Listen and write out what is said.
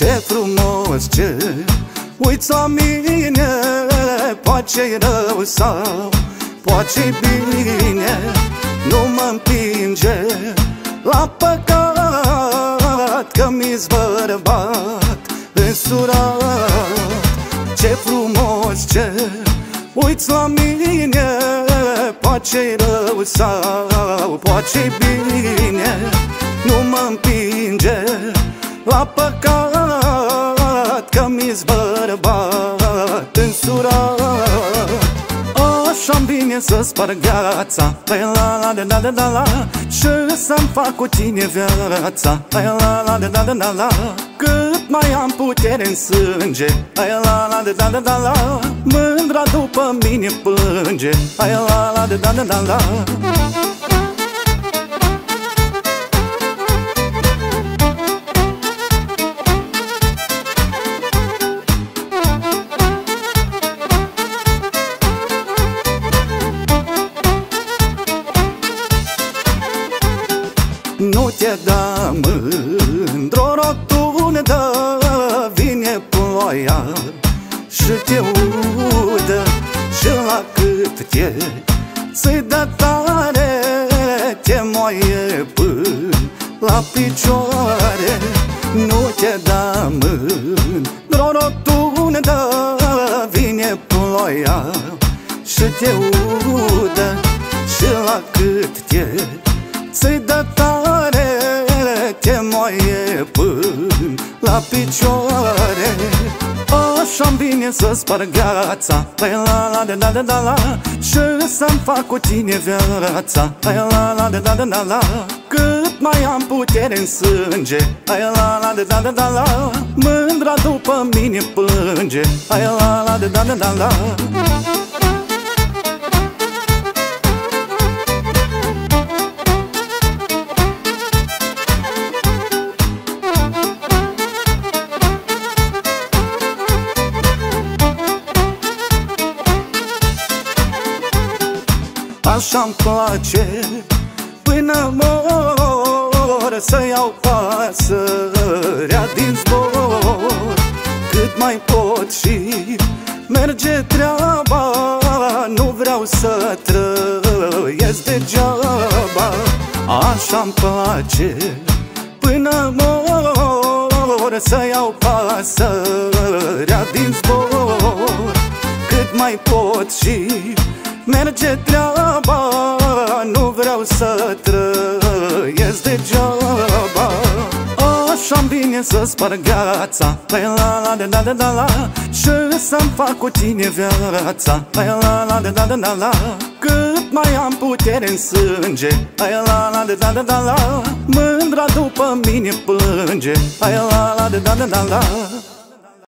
Ce frumos, ce uiți la mine, poate-i rău sau poate-i bine. Nu mă împinge la păcat, că mi-s bărbat însurat. Ce frumos, ce uiți la mine, poate-i rău sau poate-i bine. Nu mă împinge la păcat, că mi-s bărbat însurat. Așa-mi vine să sparg gheața, la la la la la, și să-mi fac cu tine viața, la la la la la. Cât mai am putere în sânge, la la la la la, mândra după mine plânge, la la la la la. Nu te da mândr-o rotundă, vine ploaia și te udă. Și la cât te ți dă tare, te moaie până la picioare. Nu te da mândr-o rotundă, vine ploaia și te udă. Și la cât te ți dă tare, te moaie până la picioare. Așa-mi vine să sparg gheața, la la la la la, și să-mi fac cu tine viața, la la la la la. Cât mai am putere în sânge, la la la la la, mândra după mine plânge, la la la la la. Așa-mi place până mor, să iau pasărea din zbor. Cât mai pot și merge treaba, nu vreau să trăiesc degeaba. Așa-mi place până mor, să iau pasărea din zbor. Cât mai pot și merge treaba, nu vreau să trăiesc degeaba. Așa-mi vine să sparg gheața, la la la la la, și să-mi fac cu tine viața, la la la la la. Cât mai am putere în sânge, la la la la la, mândra după mine plânge, la la la la.